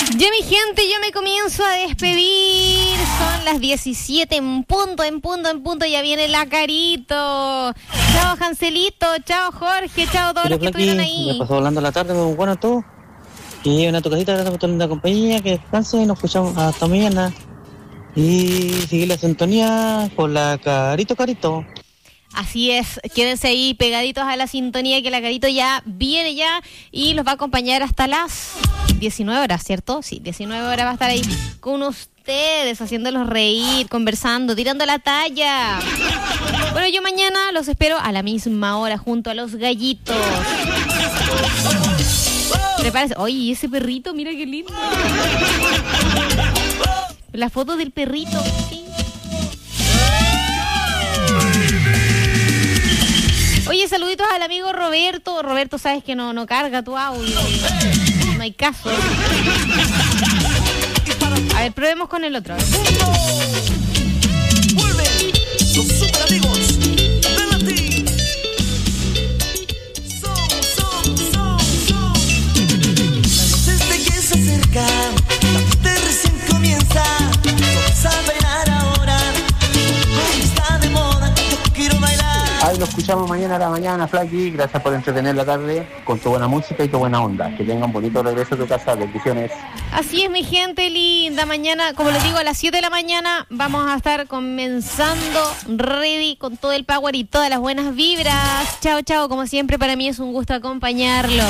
Ya mi gente, yo me comienzo a despedir. Son las 17 en punto. Ya viene la Carito. Chao Jancelito, chao Jorge, chao todos los que estuvieron ahí. Ya pasó hablando la tarde, muy bueno todo. Que lleguen a tu casita, gracias por tu linda compañía, que descansen y nos escuchamos hasta mañana. Y seguir la sintonía con la Carito. Así es, quédense ahí pegaditos a la sintonía que la Carito ya viene ya y los va a acompañar hasta las 19 horas, ¿cierto? Sí, 19 horas va a estar ahí con ustedes, haciéndolos reír, conversando, tirando la talla. Bueno, yo mañana los espero a la misma hora junto a los gallitos. Prepárense. Oye, ese perrito, mira qué lindo. La foto del perrito, sí. Oye, saluditos al amigo Roberto. Roberto, sabes que no carga tu audio. No hay caso. A ver, probemos con el otro. Vuelven los super amigos de Latín. Son. Las noches de que se acerca, la fiesta recién comienza. Vamos a bailar ahora, como está de moda, yo quiero bailar. Ahí lo escuchamos mañana a la mañana, Flaky. Gracias por entretener la tarde con tu buena música y tu buena onda. Que tengan un bonito regreso a tu casa. Bendiciones. Así es, mi gente linda. Mañana, como les digo, a las 7 de la mañana vamos a estar comenzando ready con todo el power y todas las buenas vibras. Chao. Como siempre, para mí es un gusto acompañarlos.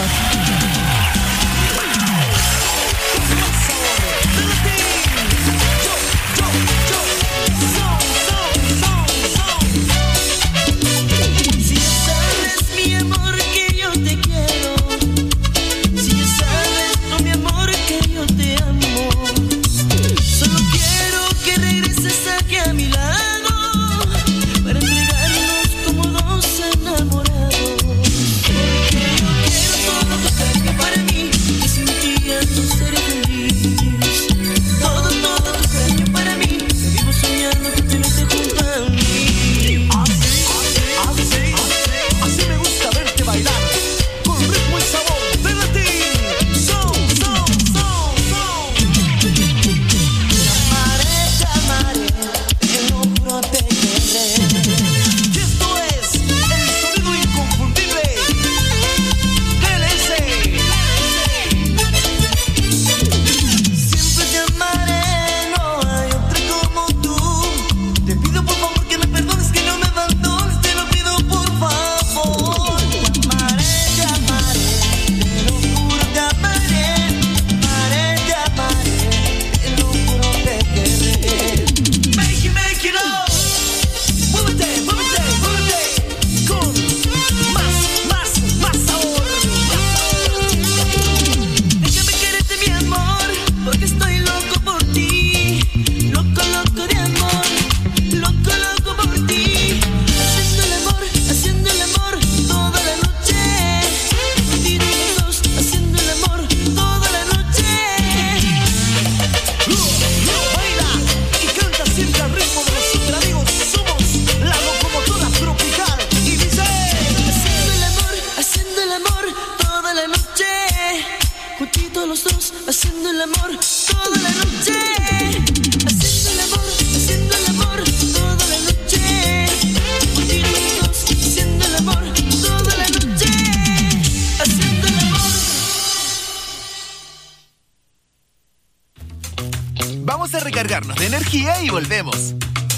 Vamos a recargarnos de energía y volvemos.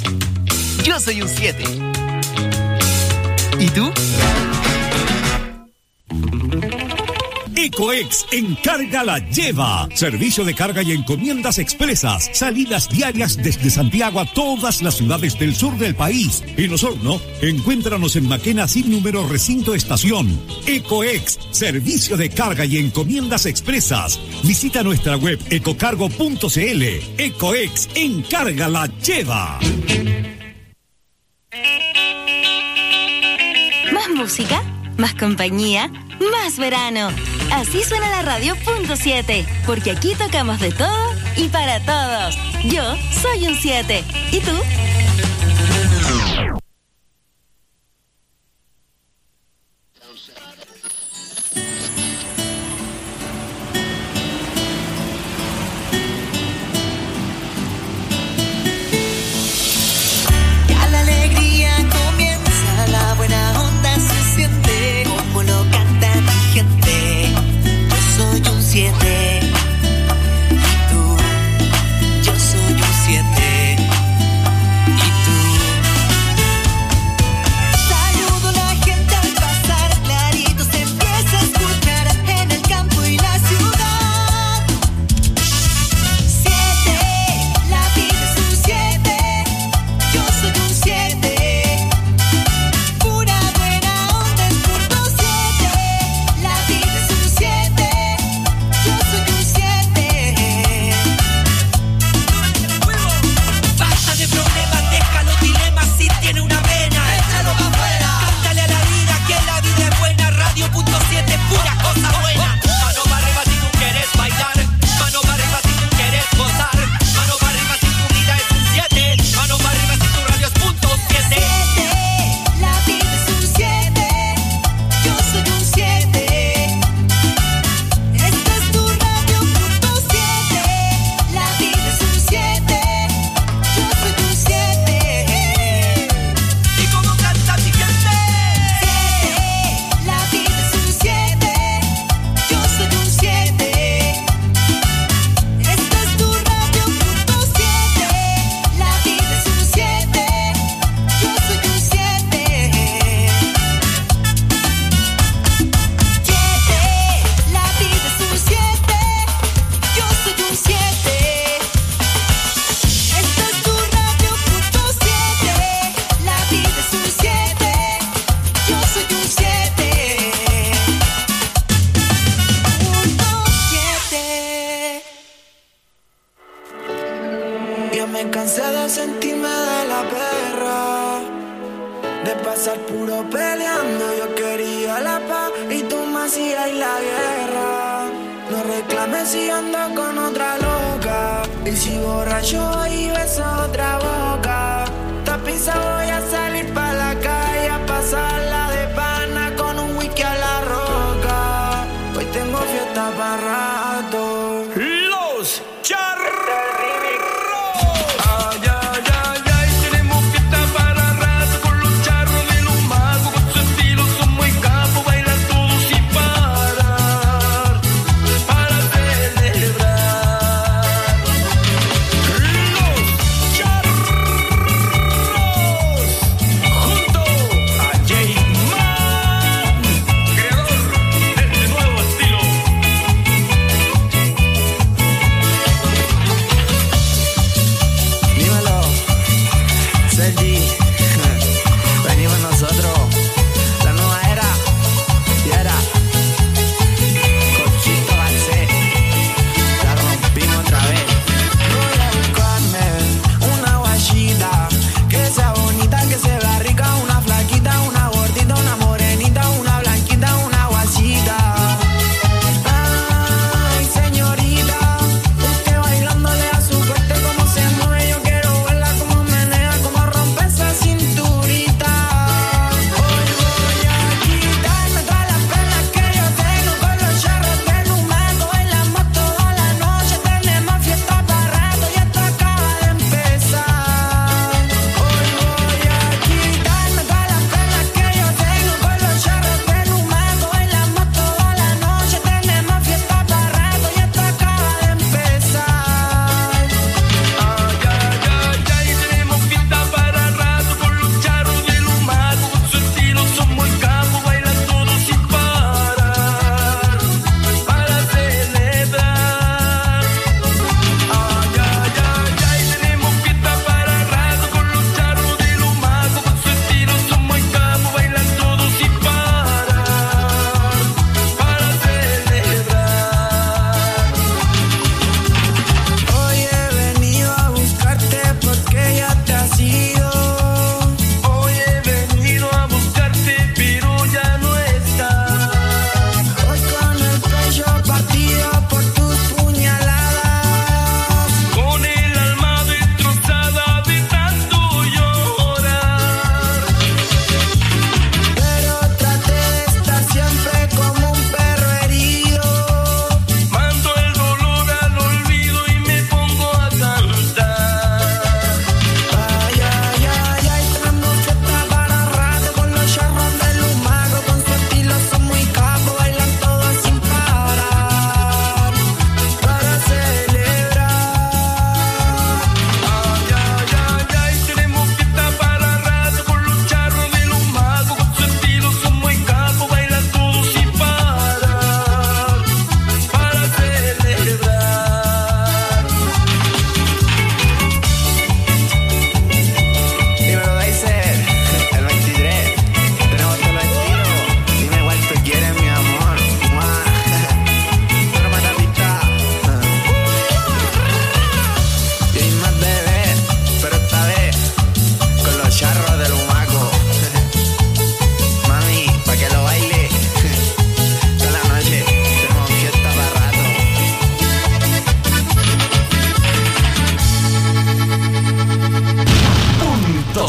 Yo soy un 7. ¿Y tú? Ecoex Encarga la Lleva. Servicio de carga y encomiendas expresas. Salidas diarias desde Santiago a todas las ciudades del sur del país. En Osorno, encuéntranos en Maquena sin número recinto estación. Ecoex, servicio de carga y encomiendas expresas. Visita nuestra web ecocargo.cl. Ecoex Encarga la Lleva. Más música, más compañía, más verano. Así suena la radio .7, porque aquí tocamos de todo y para todos. Yo soy un 7. ¿Y tú? 7. Y tú, yo soy un 7. Y tú. Saludo a la gente al pasar, clarito se empieza a escuchar en el campo y la ciudad. 7, la vida es un 7. Yo soy un 7. Pura buena onda es punto 7. La vida es un 7. Yo soy un 7. Basta de problemas, deja los dilemas. Si tiene una vena, échalo para afuera. Cántale a la vida que la vida es buena. Radio.7, pura cosa buena. Mano para arriba si tú quieres bailar. Mano para arriba si tú quieres gozar. Mano para arriba si tu vida es un 7. Mano para arriba si tu radio es punto 7. La vida es un 7. Yo soy un 7. Esta es tu radio punto 7. La vida es un 7. Yo soy un 7. ¿Y cómo canta mi gente? 7. La vida es un 7. Yo soy un 7. Esta es tu radio punto 7. La vida es un 7. Yo soy un 7. 7. La vida es un 7. Yo soy un 7. Esta es tu radio punto 7. La vida es un 7. Yo soy un 7. Punto 7. Ya me cansé de sentirme de la perra, de pasar puro peleando. Yo quería la paz y tú me hacías la guerra. No reclames si ando con otra loca, y si borracho y beso otra boca. Tapiza voy a salir pa' la calle a pasarla de pana con un whisky a la roca. Hoy tengo fiesta pa' rato. Los charros. Ay, ay, ay, ay, tenemos fiesta para rato con los charros de los magos. Con su estilo son muy capos, bailan todos sin parar para celebrar. Los charros junto a J-Man, creador de este nuevo estilo.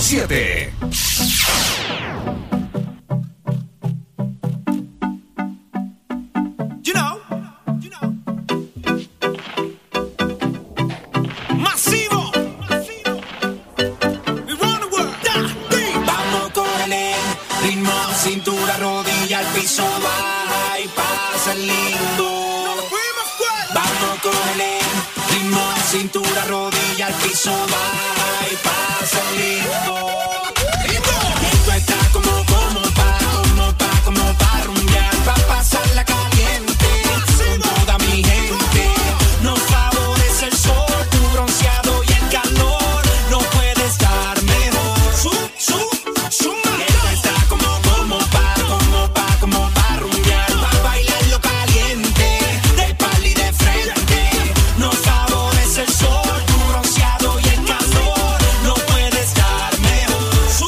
107. Masivo. Vamos con el ritmo, cintura, rodilla, al piso, baja y pasa el lindo. Vamos con el ritmo, cintura, rodilla, al piso, baja y pasa el lindo. Esto está como pa rumbear, pa pasarla caliente con toda mi gente. Nos favorece el sol, tu bronceado y el calor, no puede estar mejor. Esto está como pa rumbear, pa bailarlo caliente, de pal y de frente. Nos favorece el sol, tu bronceado y el calor, no puede estar mejor.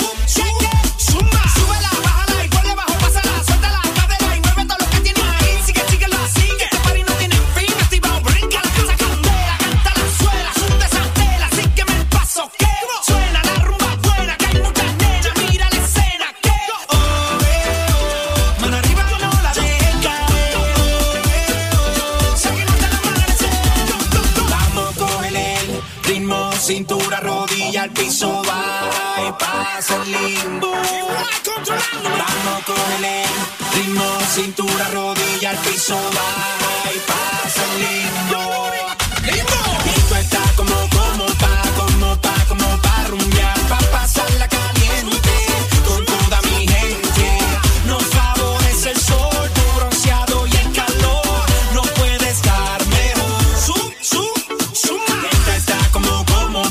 Súbela, bájala y ponle abajo, pásala, suéltala, cadera y mueve todo lo que tienes ahí. Síguela, sigue, este party no tiene fin, activado, brinca la casa candela, canta la suela, sube esa tela, sígueme el paso que suena la rumba buena, que hay muchas nenas, mira la escena que mano arriba no la dejes caer, seguimos hasta el amanecer. Vamos con el ritmo, cintura, rodilla, al piso, baja y pasa el limbo. Vamos con el ritmo, cintura, rodilla, al piso, baja y pasa el limbo. Esto está como pa rumbear, pa pasarla caliente con toda mi gente. Nos favorece el sol, tu bronceado y el calor, no puede estar mejor. Esto está como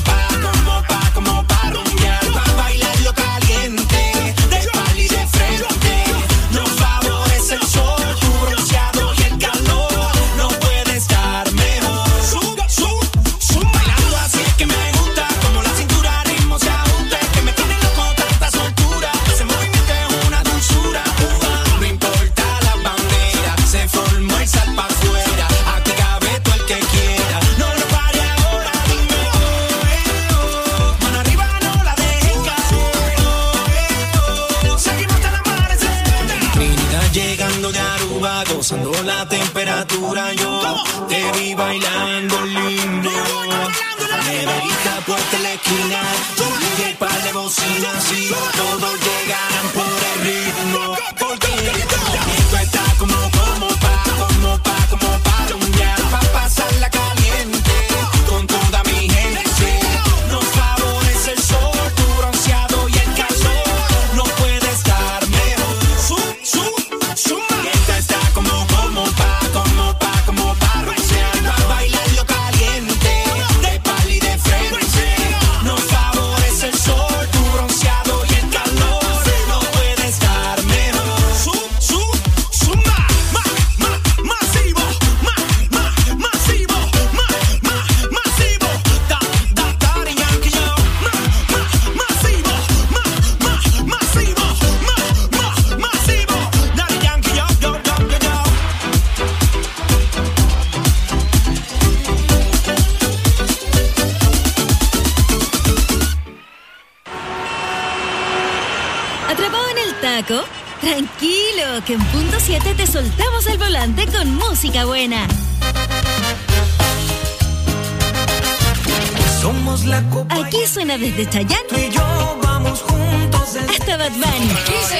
pa rumbear, pa bailarlo caliente, de pal y de frente. Nos favorece el sol, tu bronceado y el calor, no puede estar mejor. Bailando así es que me gusta, como la cintura ritmo se ajusta, es que me tiene loco tanta soltura, ese movimiento es una dulzura. No importa la bandera, se formó el sal pa' afuera, aquí cabe todo el que quiera. No lo pare ahora, dime mano arriba no la dejes caer, seguimos hasta el amanecer. Trinidad llegando de Aruba, gozando la temperatura, yo te vi bailando lindo. Neverita puesta en la esquina, y el par de bocinas y todos llegarán por el ritmo, porque esto está como pa rumbear, pa pasarla caliente con toda mi gente. Nos favorece el sol, tu bronceado y el calor, no puede estar mejor. Esto está como pa rumbear, pa bailarlo caliente, de pal y de frente. Nos favorece el sol, tu bronceado y el calor, no puede estar mejor. Masivo, Daddy Yankee, yo. Masivo, Daddy Yankee, yo. ¿Atrapado en el taco? Tranquilo, que en punto 7 te soltamos el volante con música buena. Somos la copa. Aquí suena desde Chayanne Tú y yo vamos juntos hasta Bad Bunny,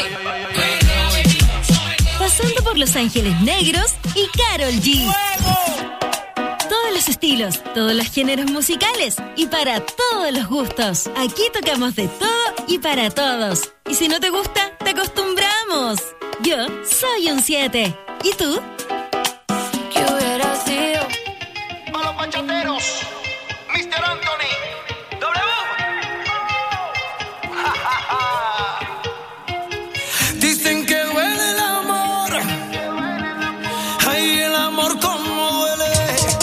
pasando por Los Ángeles Negros y Karol G. Todos los estilos, todos los géneros musicales y para todos los gustos. Aquí tocamos de todo y para todos. Y si no te gusta, te acostumbramos. Yo soy un 7. ¿Y tú? ¿Qué hubiera sido? A los bachateros, Mr. Anthony, Dicen que duele el amor. Ay, el amor como duele.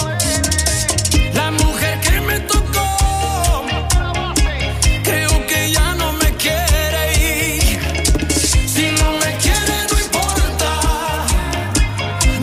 La mujer que me tocó, creo que ya no me quiere ir. Si no me quiere, no importa.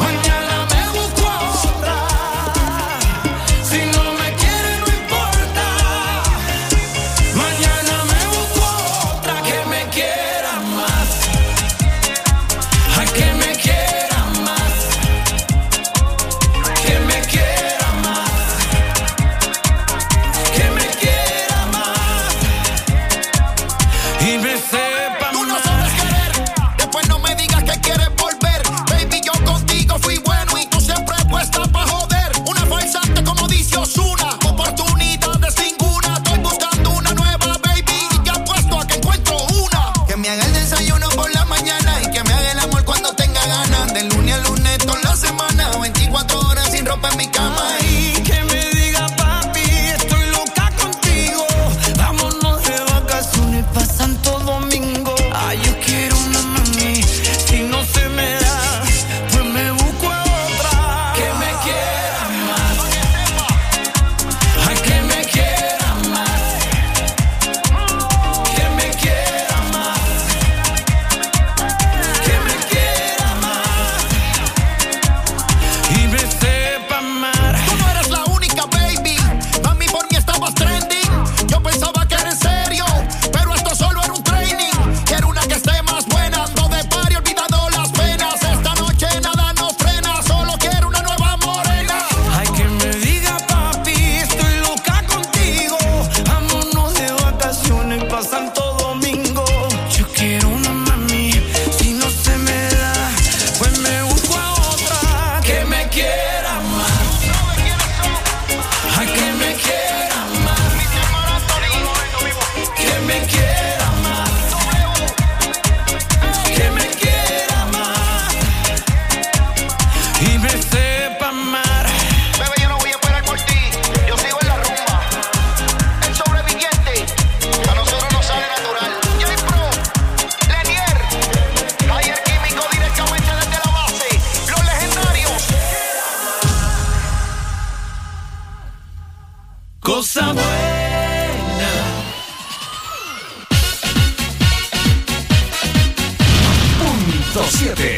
pa' en mi cama y que me diga papi, estoy loca contigo. Vámonos de vacaciones pa' Santo Domingo. Ay, yo quiero una mami, si no se me da, pues me busco a otra que me quiera más. Ay, que me quiera más. Que me quiera más. Que me quiera más. Y me sepa amar. Tú no eres la única, baby. Mami, por mí estabas trending. Yo pensaba que era en serio, pero esto solo era un training. Quiero una que esté más buena, no de party, olvidando las penas. Esta noche nada nos frena, solo quiero una nueva morena. Ay, que me diga papi, estoy loca contigo. Vámonos de vacaciones pa' Santo Domingo. Yo quiero una mami, si no se me da, pues me busco a otra que me quiera más. Ay, que me quiera más. Que me quiera más. Que me quiera más. Y me sepa amar. Bebé, yo no voy a esperar por ti. Yo sigo en la rumba. El sobreviviente. A nosotros nos sale natural. J-Pro, Lenier, Taller Químico directamente desde la base. Los legendarios. Cosa buena. Punto 7.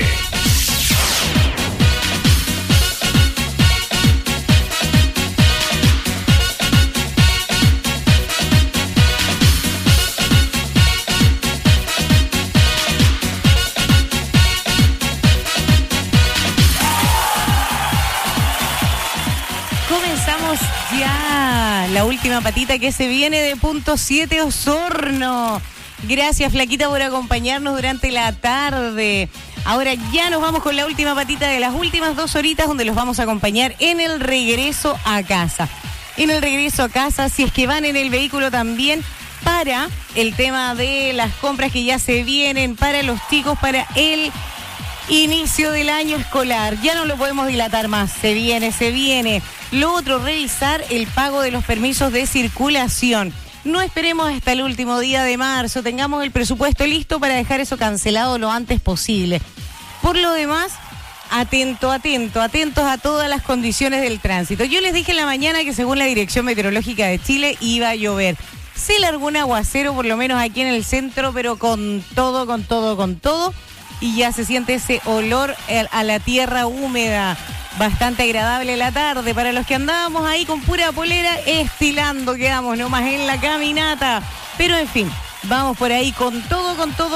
Comenzamos ya la última patita que se viene de Punto 7 Osorno. Gracias, Flaquita, por acompañarnos durante la tarde. Ahora ya nos vamos con la última patita de las últimas 2 horitas, donde los vamos a acompañar en el regreso a casa. En el regreso a casa, si es que van en el vehículo también, para el tema de las compras que ya se vienen para los chicos, para el inicio del año escolar. Ya no lo podemos dilatar más. Se viene, se viene. Lo otro, revisar el pago de los permisos de circulación. No esperemos hasta el último día de marzo. Tengamos el presupuesto listo para dejar eso cancelado lo antes posible. Por lo demás, atentos a todas las condiciones del tránsito. Yo les dije en la mañana que según la Dirección Meteorológica de Chile iba a llover. Se largó un aguacero, por lo menos aquí en el centro, pero con todo. Y ya se siente ese olor a la tierra húmeda. Bastante agradable la tarde para los que andábamos ahí con pura polera, estilando, quedamos nomás en la caminata. Pero en fin, vamos por ahí con todo,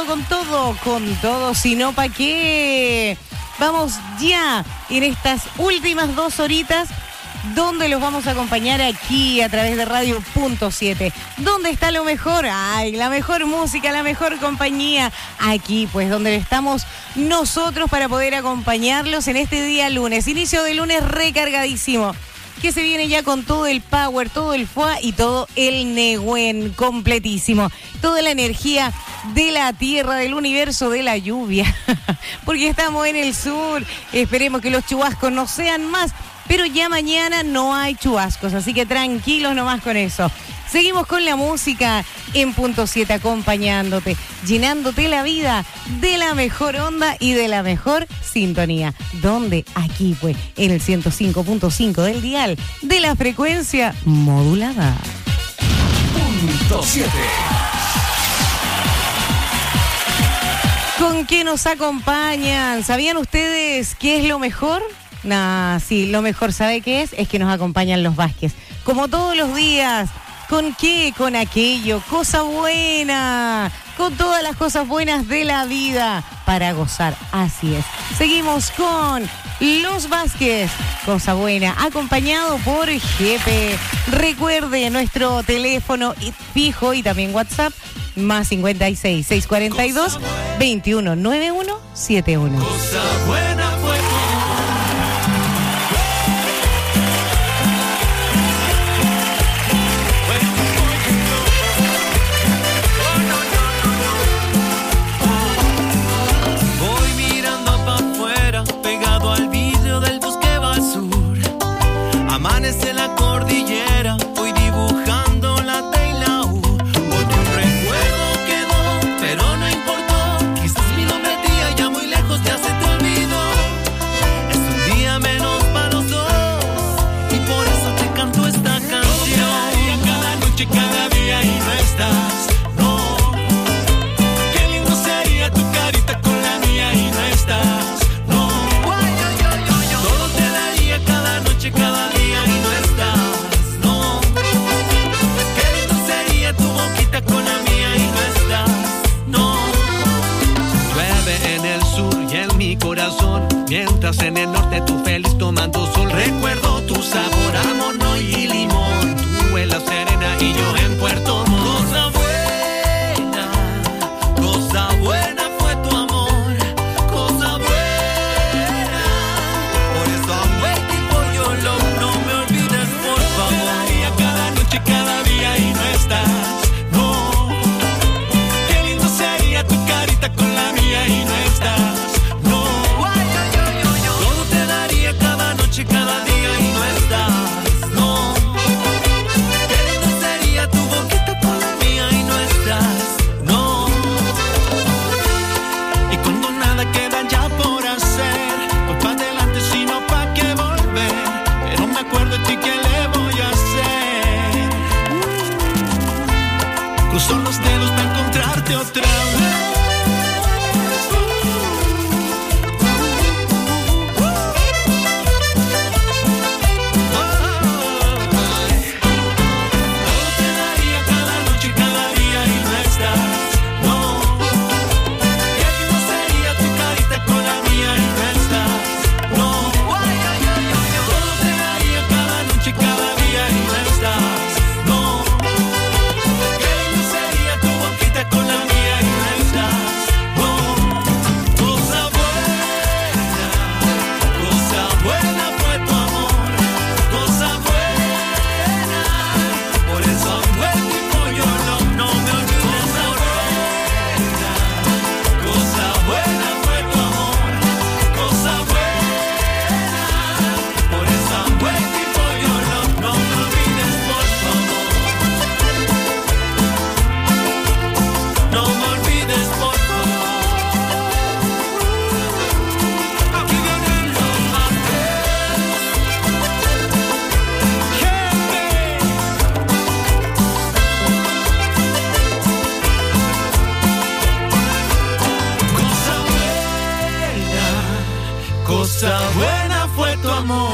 si no, ¿pa' qué? Vamos ya en estas últimas 2 horitas, donde los vamos a acompañar aquí a través de Radio Punto 7. ¿Dónde está lo mejor? Ay, la mejor música, la mejor compañía. Aquí, pues, donde estamos nosotros para poder acompañarlos en este día lunes. Inicio de lunes recargadísimo, que se viene ya con todo el power, todo el fuá y todo el Nehuen completísimo. Toda la energía de la tierra, del universo, de la lluvia. Porque estamos en el sur. Esperemos que los chubascos no sean más. Pero ya mañana no hay chubascos, así que tranquilos nomás con eso. Seguimos con la música en Punto 7, acompañándote, llenándote la vida de la mejor onda y de la mejor sintonía. ¿Dónde? Aquí, pues, en el 105.5 del dial de la frecuencia modulada. Punto 7. ¿Con qué nos acompañan? ¿Sabían ustedes qué es lo mejor? Sí, lo mejor, ¿sabe qué es? Es que nos acompañan los Vázquez. Como todos los días. ¿Con qué? Con aquello. Cosa buena. Con todas las cosas buenas de la vida. Para gozar. Así es. Seguimos con los Vázquez. Cosa buena. Acompañado por Jepe. Recuerde nuestro teléfono fijo y también WhatsApp. Más 56 642 2191 71. Cosa buena fue. desde la cordillera, voy dibujando la T y la U. Porque un recuerdo quedó, pero no importó. Quizás mi nombre a ti allá muy lejos ya se te olvidó. Es un día menos para los dos y por eso te canto esta canción. Cada noche, cada día y no estás. Mientras en el norte tú feliz tomando sol. Recuerdo tu sabor a mono y limón. Tú en la Serena y yo en Puerto Montt. Cosa buena fue tu amor. Cosa buena. Por eso I'm waiting for your love. No me olvides, por favor. Cada noche, cada día y no estás. No. Qué lindo sería tu carita con la mía y no estás. Cada día y no estás, no. Qué lindo sería tu boquita con la mía y no estás, no. Y cuando nada queda ya por hacer, pues pa' adelante sino pa' que volver. Pero me acuerdo de ti, ¿qué le voy a hacer? Cruzo los dedos para encontrarte otra vez. Cosa buena fue tu amor.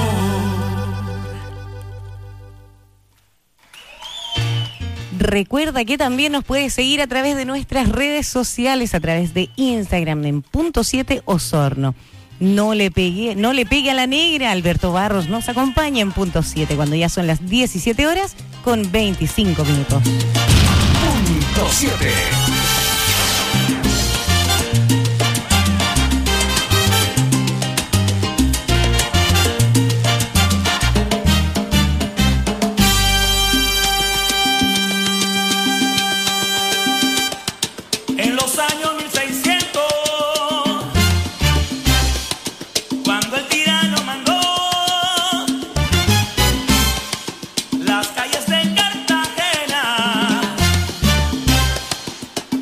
Recuerda que también nos puedes seguir a través de nuestras redes sociales, a través de Instagram en .7 Osorno. No le pegue a la negra. Alberto Barros nos acompaña en .7 cuando ya son las 17 horas con 25 minutos. .7. Las calles de Cartagena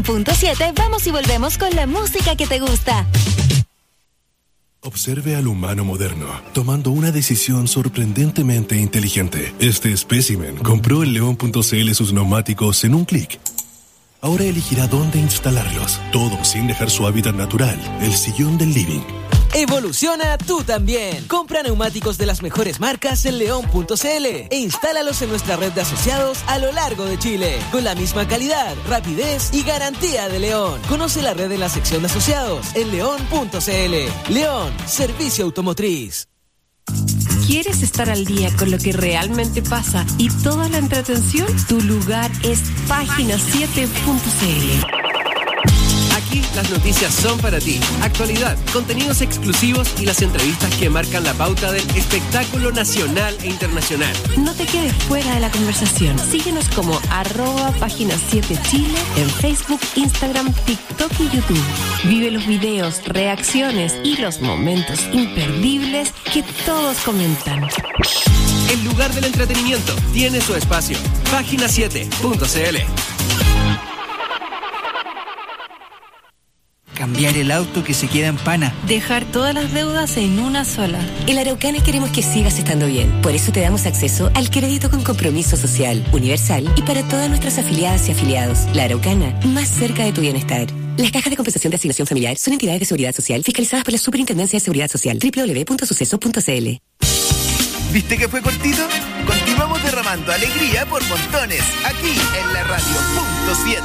En Punto 7 vamos y volvemos con la música que te gusta. Observe al humano moderno, tomando una decisión sorprendentemente inteligente. Este espécimen compró en León.cl sus neumáticos en un clic. Ahora elegirá dónde instalarlos, todo sin dejar su hábitat natural, el sillón del living. Evoluciona tú también. Compra neumáticos de las mejores marcas en León.cl e instálalos en nuestra red de asociados a lo largo de Chile, con la misma calidad, rapidez y garantía de León. Conoce la red en la sección de asociados en León.cl. León, servicio automotriz. ¿Quieres estar al día con lo que realmente pasa y toda la entretención? Tu lugar es Página7.cl. Aquí las noticias son para ti. Actualidad, contenidos exclusivos y las entrevistas que marcan la pauta del espectáculo nacional e internacional. No te quedes fuera de la conversación. Síguenos como @Página7Chile en Facebook, Instagram, TikTok y YouTube. Vive los videos, reacciones y los momentos imperdibles que todos comentan. El lugar del entretenimiento tiene su espacio. Página7.cl. Cambiar el auto que se queda en pana. Dejar todas las deudas en una sola. En la Araucana queremos que sigas estando bien. Por eso te damos acceso al crédito con compromiso social, universal y para todas nuestras afiliadas y afiliados. La Araucana, más cerca de tu bienestar. Las cajas de compensación de asignación familiar son entidades de seguridad social fiscalizadas por la Superintendencia de Seguridad Social. www.suceso.cl. ¿Viste que fue cortito? Continuamos derramando alegría por montones, aquí en la radio. Punto 7.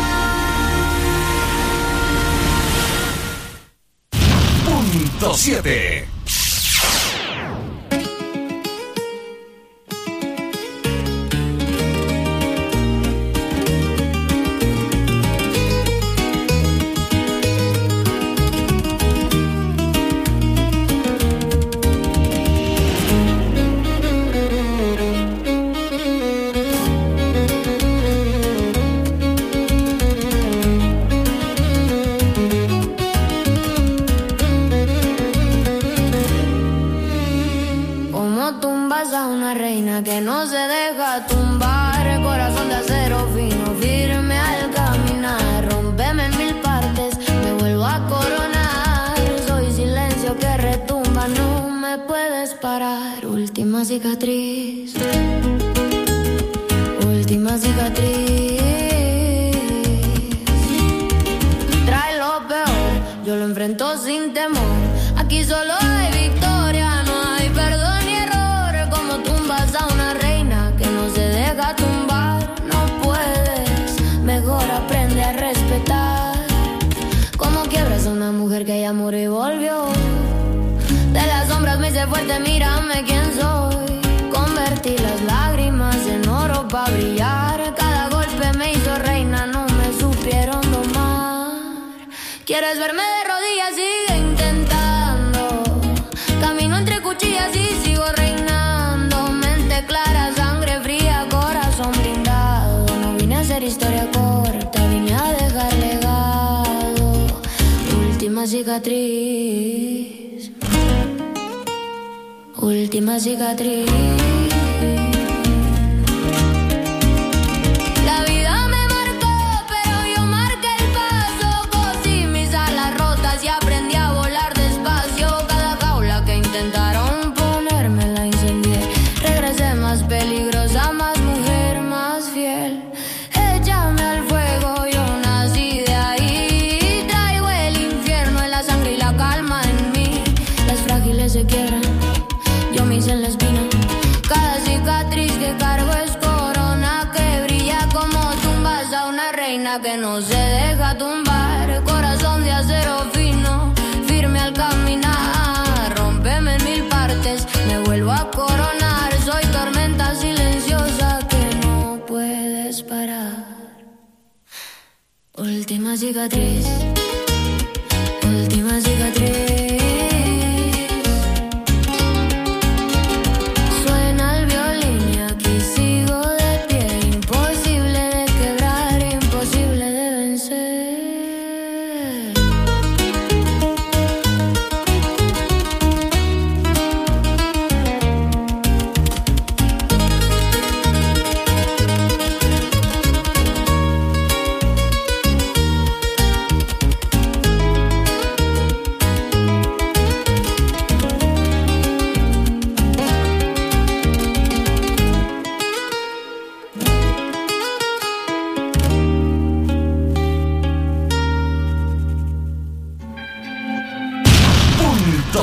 Punto 7. Que no se deja tumbar, corazón de acero fino, firme al caminar, rómpeme en mil partes, me vuelvo a coronar, soy silencio que retumba, no me puedes parar, última cicatriz, última cicatriz, trae lo peor, yo lo enfrento sin temor, aquí solo hay victoria, no hay perdón ni error, como tumbas a una reina que no se deja tumbar, no puedes, mejor aprende a respetar, como quiebras a una mujer que ya murió y volvió, de las sombras me hice fuerte, mírame quién soy, convertí las lágrimas en oro pa' brillar, cada golpe me hizo reina, no me supieron domar, quieres verme de rodillas, sigue intentando, camino entre cuchillas y sigo reinando, mente clara, sangre fría, corazón blindado, no vine a hacer historia corta, vine a dejar legado, última cicatriz, última cicatriz. La vida me marcó, pero yo marqué el paso, cosí mis alas rotas y aprendí a volar despacio, cada jaula que intentaron ponerme la incendié, regresé más peligrosa, más mujer, más fiel, échame al fuego, yo nací de ahí, traigo el infierno en la sangre y la calma en mí, las frágiles se quiebran, yo me hice en la espina, cada cicatriz que cargo es corona que brilla como tumbas a una reina que no se deja tumbar, corazón de acero fino, firme al caminar, rómpeme en mil partes, me vuelvo a coronar, soy tormenta silenciosa que no puedes parar, última cicatriz, última cicatriz. Suena el violín y aquí sigo de pie, imposible de quebrar, imposible de vencer.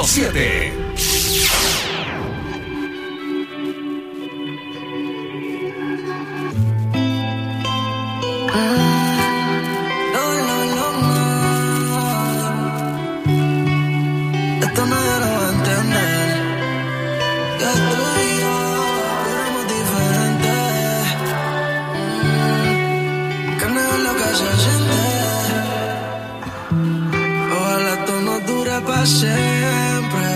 100.7. Esto nadie lo va a entender. Que tú y yo éramos diferentes. Que no es lo que se siente. Ojalá esto no dure para siempre.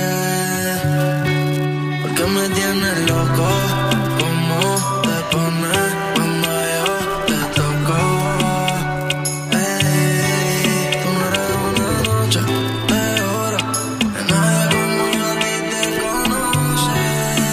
Porque me tienes loco. ¿Cómo te pones cuando yo te toco? Tú no eres una noche de oro. Nadie como yo a ti te conoce.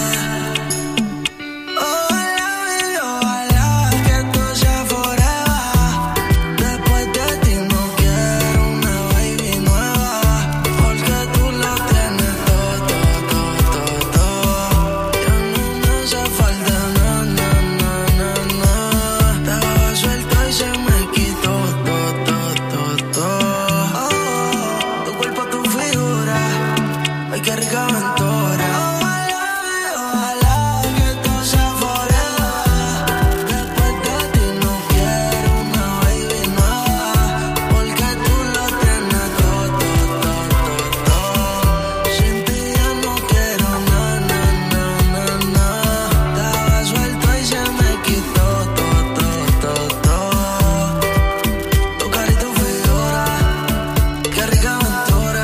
Ojalá, baby, ojalá que esto sea forever. Después de ti no quiero una baby nueva. Porque tú lo tienes todo, todo, todo, todo. Ya no me hace falta nada, nada, nada, nada. Estaba suelto y se me quitó todo, todo, todo, todo. Tu cuerpo, tu figura. Ay, qué rica aventura. Ojalá que esto sea forever. Después de ti no quiero una baby nueva. Porque tú lo tienes todo, todo, todo, todo. Sin ti ya no quiero nada, nada, nada, nada. Estaba suelto y se me quitó todo, todo, todo, todo. Tu cara y tu figura. Qué rica aventura.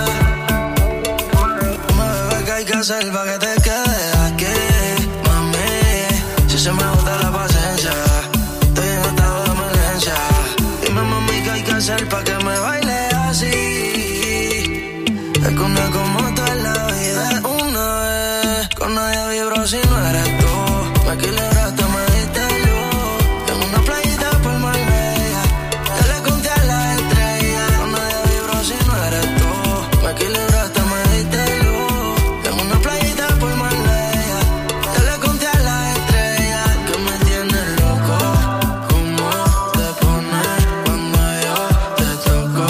Una bebé que hay que hacer pa' que te quedes aquí, mami. Si se me agota la paciencia, estoy en estado de emergencia. Dime, mami, qué hay que hacer pa' que me baile así. Es que una como tú en la vida es una vez. Con nadie vibro si no eres tú. Me equilibraste, me diste luz. En una playita por Marbella, te le conté a las estrellas. Con nadie vibro si no eres tú. Me equilibraste, me diste luz. En una playita por Marbella, te le conté a las estrellas. Que me tienes loco. ¿Cómo te pones cuando yo te toco?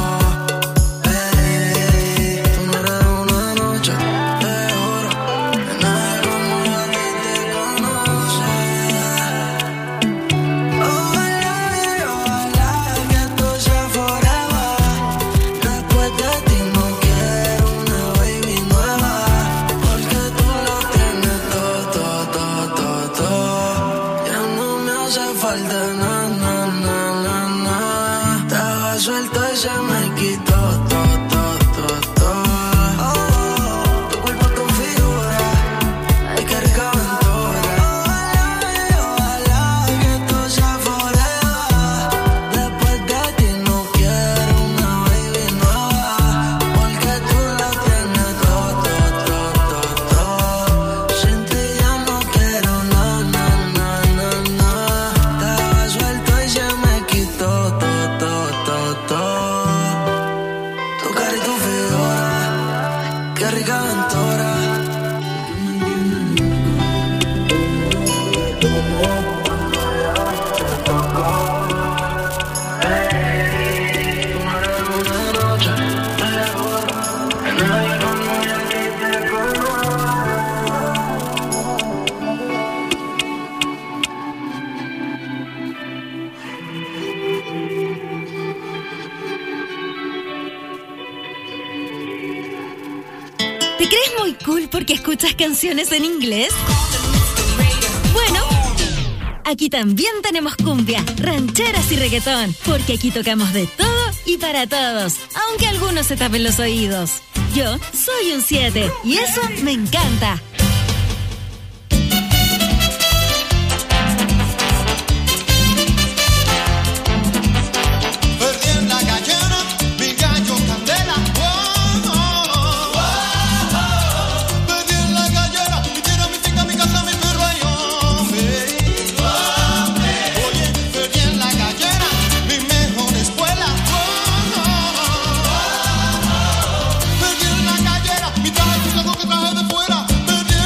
Tú no eres una noche de oro. Nadie como yo a ti te conoce. Ojalá, ojalá que esto sea forever. Después de ti no quiero una baby nueva. Porque tú lo tienes todo, todo, todo, todo, todo. Ya no me hace falta nada, nada, nada, nada. Estaba suelto y se me quitó todo, todo, todo, todo. Tu cuerpo, tu figura. Ay, qué rica aventura. Ojalá que esto sea forever. Después de ti no quiero una baby nueva. Porque tú lo tienes todo, todo, todo, todo, todo. Sin ti ya no quiero nada, nada, nada, nada. Estaba suelto y se me quitó todo, todo, todo, todo. Tu cara y tu figura. Qué rica aventura. ¿Te crees muy cool porque escuchas canciones en inglés? Bueno, aquí también tenemos cumbia, rancheras y reggaetón, porque aquí tocamos de todo y para todos, aunque algunos se tapen los oídos. Yo soy un 7 y eso me encanta. Perdí en la gallera, mi gallo candela. Perdí en la gallera, mi tierra, mi finca, mi casa, mi perro y hombre. Oye, perdí en la gallera, mi mejor escuela. Perdí en la gallera, mi traje, tu saco que traje de fuera. Perdí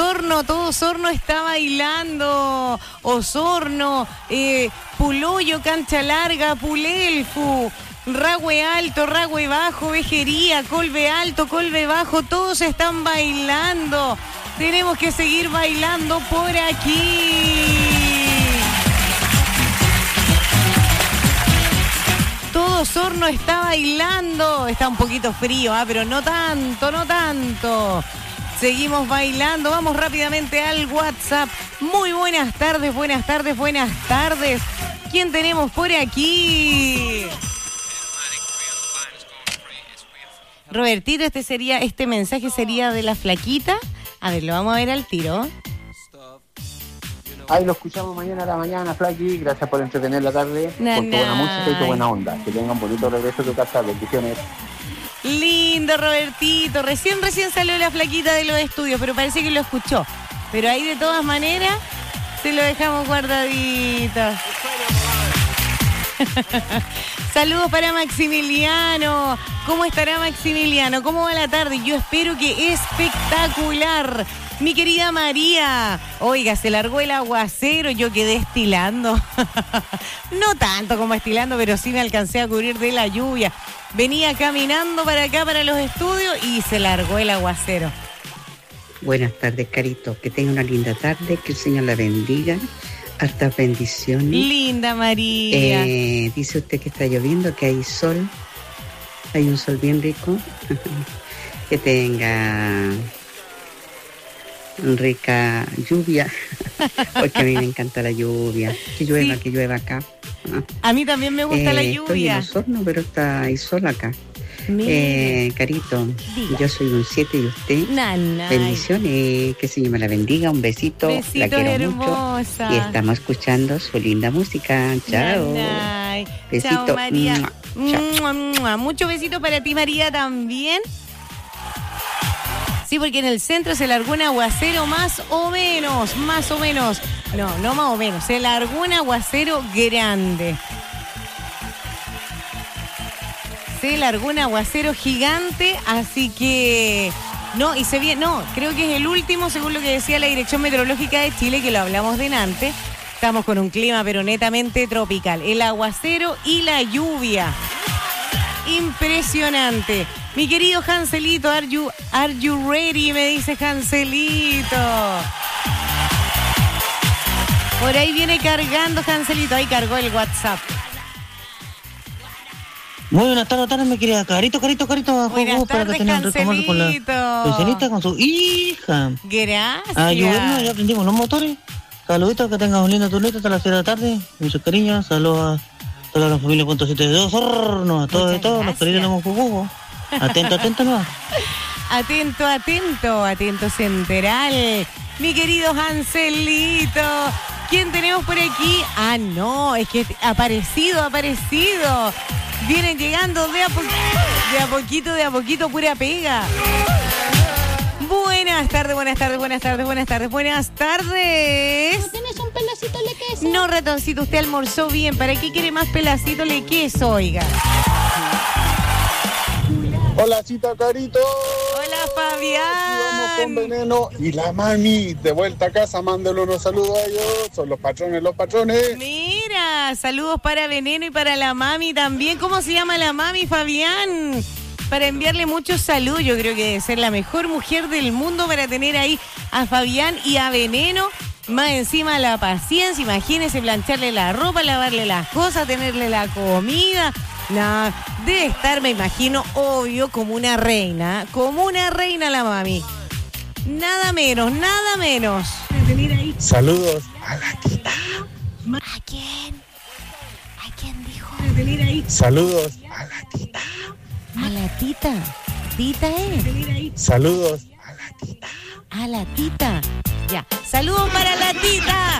Osorno está bailando. Osorno, Puloyo, Cancha Larga, Pulelfu, Ragüe Alto, Ragüe Bajo, Vejería, Colbe Alto, Colbe Bajo, todos están bailando. Tenemos que seguir bailando por aquí. Todo Osorno está bailando. Está un poquito frío, pero no tanto. Seguimos bailando. Vamos rápidamente al WhatsApp. Muy buenas tardes. ¿Quién tenemos por aquí? Robertito, este mensaje sería de la flaquita. A ver, lo vamos a ver al tiro. Ahí lo escuchamos mañana a la mañana, Flaky. Gracias por entretener la tarde con tu buena música y tu buena onda. Que tengan bonito regreso a tu casa. Bendiciones. Lindo, Robertito. Recién salió la flaquita de los estudios, pero parece que lo escuchó. Pero ahí de todas maneras se lo dejamos guardadito. Saludos para Maximiliano. ¿Cómo estará Maximiliano? ¿Cómo va la tarde? Yo espero que espectacular. Mi querida María, oiga, se largó el aguacero, yo quedé estilando. No tanto como estilando, pero sí me alcancé a cubrir de la lluvia. Venía caminando para acá, para los estudios, y se largó el aguacero. Buenas tardes, Carito. Que tenga una linda tarde, que el Señor la bendiga. Hartas bendiciones. Linda María. Dice usted que está lloviendo, que hay sol. Hay un sol bien rico. Que tenga rica lluvia, porque a mí me encanta la lluvia. Que llueva acá. A mí también me gusta la lluvia. Estoy en Osorno, pero hay sol acá. Carito, diga. Yo soy un 7 y usted. Bendiciones, que el Señor me la bendiga. Un besito, la quiero hermosa. Mucho. Y estamos escuchando su linda música. Chao. Besito. Chao, María. Chao. Muchos besitos para ti, María, también. Sí, porque en el centro se largó un aguacero más o menos. No más o menos. Se largó un aguacero grande. Se largó un aguacero gigante, así que... creo que es el último, según lo que decía la Dirección Meteorológica de Chile, que lo hablamos delante. Estamos con un clima, pero netamente tropical. El aguacero y la lluvia. Impresionante. Mi querido Hanselito, are you ready? Me dice Hanselito. Por ahí viene cargando Hanselito. Ahí cargó el WhatsApp. Muy buenas tardes, mi querida Carito. Buenas tardes, Hanselito. Con la vecinita, con su hija. Gracias. Bueno, ya aprendimos los motores. Saluditos, que tengas un lindo turnito hasta las 6 de la tarde. Muchos cariños, saludos a toda la familia .7 de Osorno, a todos los queridos de Monjujugo. Atento, ¿no? Atento central. Mi querido Hanselito. ¿Quién tenemos por aquí? Es que aparecido. Vienen llegando de a poquito, pura pega. Buenas tardes. ¿No tienes un pedacito de queso? No, ratoncito, usted almorzó bien. ¿Para qué quiere más pedacito de queso, oiga? Hola, Cita Carito. Hola, Fabián. Aquí vamos con Veneno y la mami. De vuelta a casa, mándale unos saludos a ellos. Son los patrones. Mira, saludos para Veneno y para la mami también. ¿Cómo se llama la mami, Fabián? Para enviarle muchos saludos. Yo creo que debe ser la mejor mujer del mundo para tener ahí a Fabián y a Veneno. Más encima la paciencia. Imagínese plancharle la ropa, lavarle las cosas, tenerle la comida. No, debe estar, me imagino, obvio, como una reina la mami. Nada menos. Saludos a la tita. ¿A quién? ¿A quién dijo? Saludos a la tita. ¿A la tita? ¿Tita es? Saludos a la tita. ¿A la tita? Ya, saludos para la tita.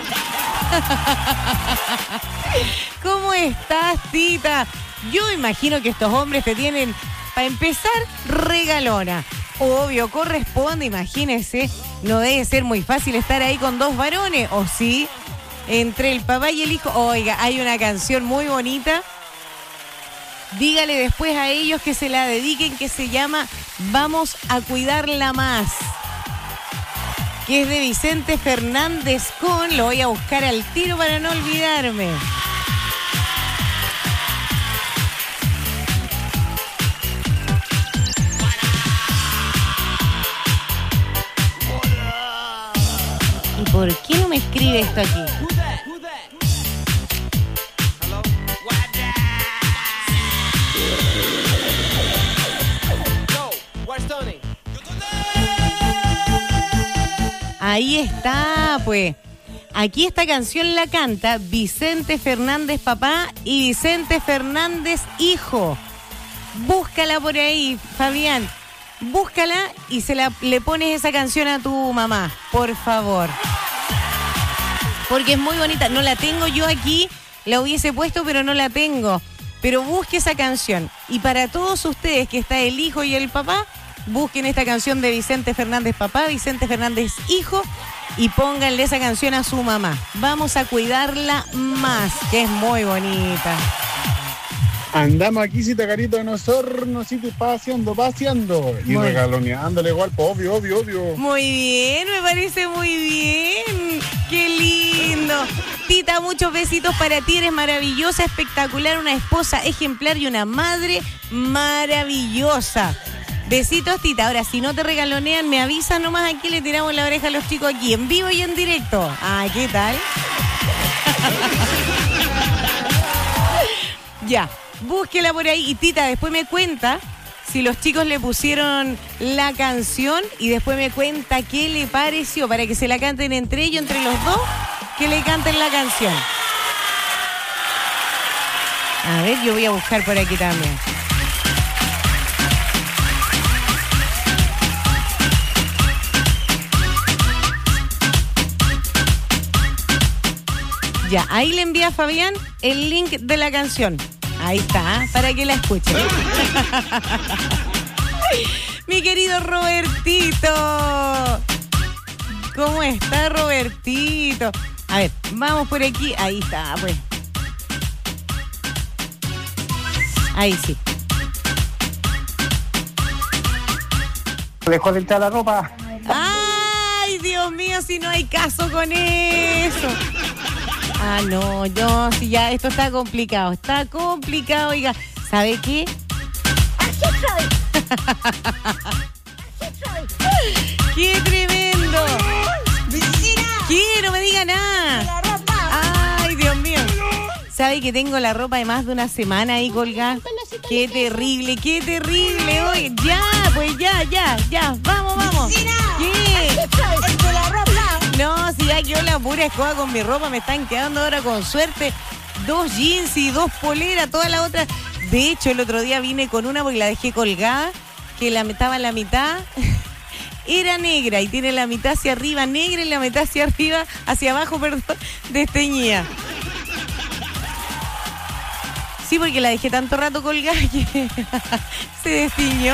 ¿Cómo estás, tita? Yo imagino que estos hombres te tienen, para empezar, regalona. Obvio, corresponde, imagínese. No debe ser muy fácil estar ahí con dos varones, ¿o sí? Entre el papá y el hijo. Oiga, hay una canción muy bonita. Dígale después a ellos que se la dediquen, que se llama Vamos a cuidarla más. que es de Vicente Fernández con, lo voy a buscar al tiro para no olvidarme. ¿Y por qué no me escribe esto aquí? Ahí está, pues. Aquí esta canción la canta Vicente Fernández papá y Vicente Fernández hijo. Búscala por ahí, Fabián. Búscala y le pones esa canción a tu mamá, por favor. Porque es muy bonita. No la tengo yo aquí, la hubiese puesto, pero no la tengo. Pero busque esa canción. Y para todos ustedes que está el hijo y el papá, busquen esta canción de Vicente Fernández papá, Vicente Fernández hijo, y pónganle esa canción a su mamá. Vamos a cuidarla más, que es muy bonita. Andamos aquí, cita carito en Osorno, City, paseando. Y muy regaloneándole igual, pues, obvio. Muy bien, me parece muy bien. Qué lindo. Tita, muchos besitos para ti, eres maravillosa, espectacular, una esposa ejemplar y una madre maravillosa. Besitos, Tita. Ahora, si no te regalonean, me avisan nomás, aquí le tiramos la oreja a los chicos aquí, en vivo y en directo. Ay, ¿qué tal? Ya, búsquela por ahí. Y Tita, después me cuenta si los chicos le pusieron la canción y después me cuenta qué le pareció, para que se la canten entre ellos, entre los dos, que le canten la canción. A ver, yo voy a buscar por aquí también. Ya, ahí le envía a Fabián el link de la canción. Ahí está, para que la escuchen. Mi querido Robertito. ¿Cómo está, Robertito? A ver, vamos por aquí. Ahí está, pues. Ahí sí. Dejó de entrar la ropa. Ay, Dios mío, si no hay caso con eso. Ah, no, yo, si ya esto está complicado, oiga, ¿sabe qué? ¡Qué tremendo! ¿Qué? No me diga nada. Ay, Dios mío. ¿Sabe que tengo la ropa de más de una semana ahí colgada? ¡Qué terrible, oye! Ya, pues ya, vamos. ¿Qué? No, si ya quedó la pura escoba con mi ropa, me están quedando ahora con suerte 2 jeans y 2 poleras, toda la otra. De hecho, el otro día vine con una porque la dejé colgada, que estaba en la mitad, era negra y tiene la mitad hacia arriba negra y la mitad hacia abajo, perdón, desteñida. Sí, porque la dejé tanto rato colgada que se destiñó.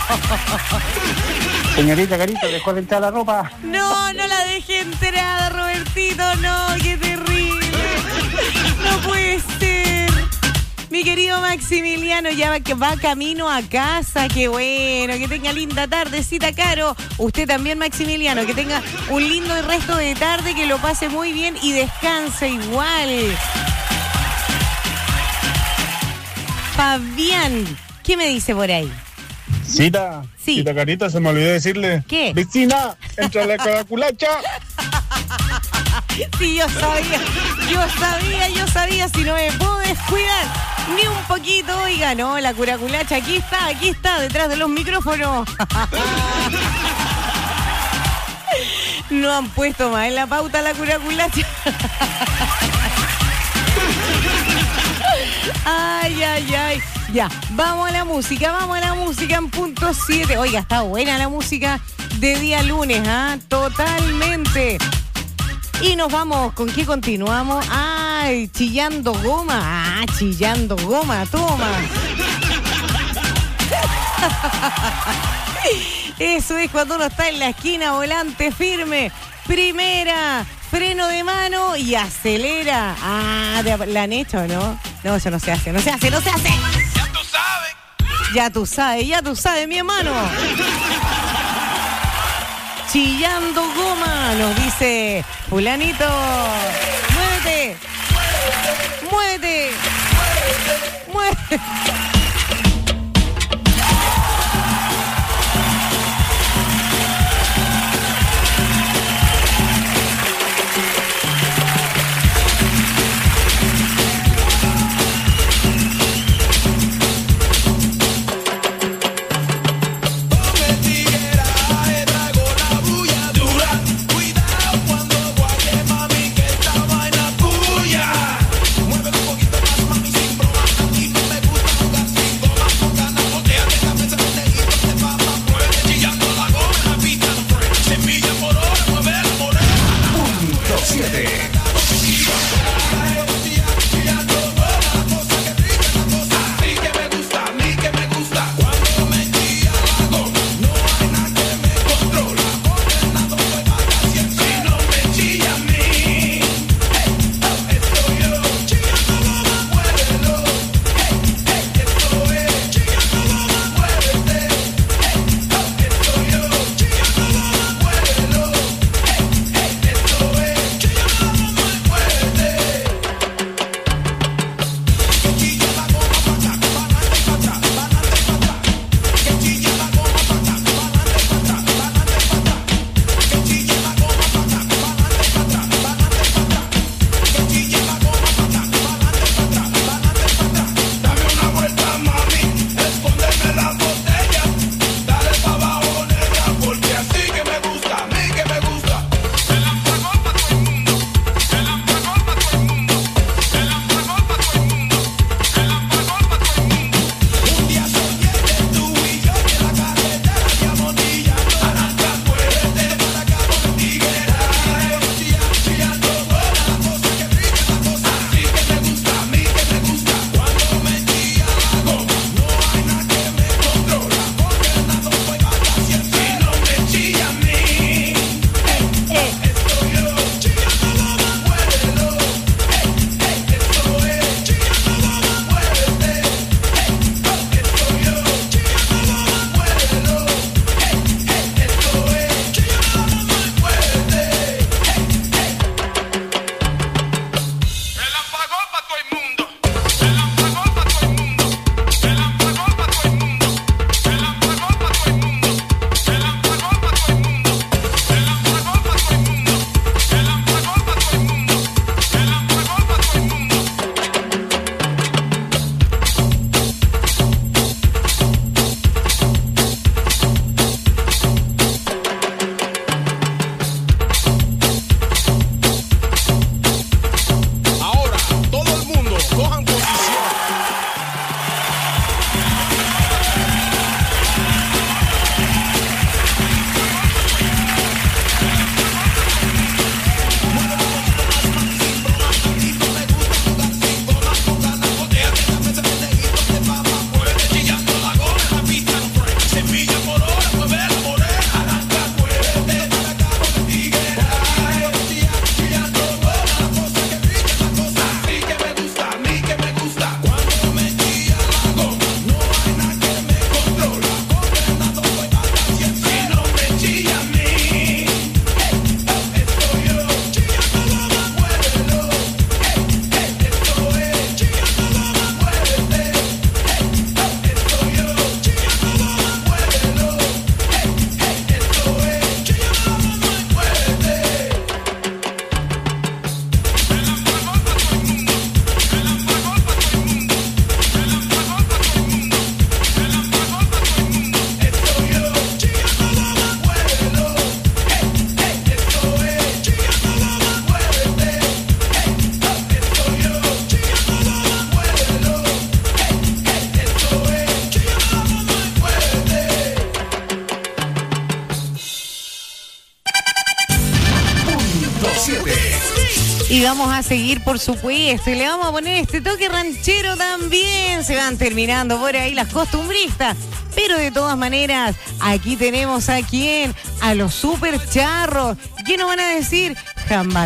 Señorita Carito, dejó de entrar la ropa. No la dejé entrada, Robertito, no, qué terrible. No puede ser. Mi querido Maximiliano ya va camino a casa, qué bueno, que tenga linda tardecita, Caro. Usted también, Maximiliano, que tenga un lindo resto de tarde, que lo pase muy bien y descanse igual. Fabián, ¿qué me dice por ahí? Cita, sí. Cita Carita, se me olvidó decirle. ¿Qué? Vecina, entra la caraculacha. Sí, yo sabía, si no me puedo descuidar ni un poquito, oiga, no, la curaculacha, aquí está, detrás de los micrófonos. No han puesto más en la pauta la curaculacha. Ay. Ya, vamos a la música en punto 7. Oiga, está buena la música de día lunes, ¿ah? Totalmente. Y nos vamos, ¿con qué continuamos? Ay, chillando goma. Toma. Eso es cuando uno está en la esquina, volante firme. Primera, freno de mano y acelera. Ah, ¿la han hecho, no? No, eso no se hace. Ya tú sabes, mi hermano. Chillando goma, nos dice fulanito. Muévete. Muévete. Muévete. Y vamos a seguir, por supuesto, y le vamos a poner este toque ranchero también. Se van terminando por ahí las costumbristas. Pero de todas maneras, aquí tenemos a quién, a los super charros. ¿Qué nos van a decir? Jamás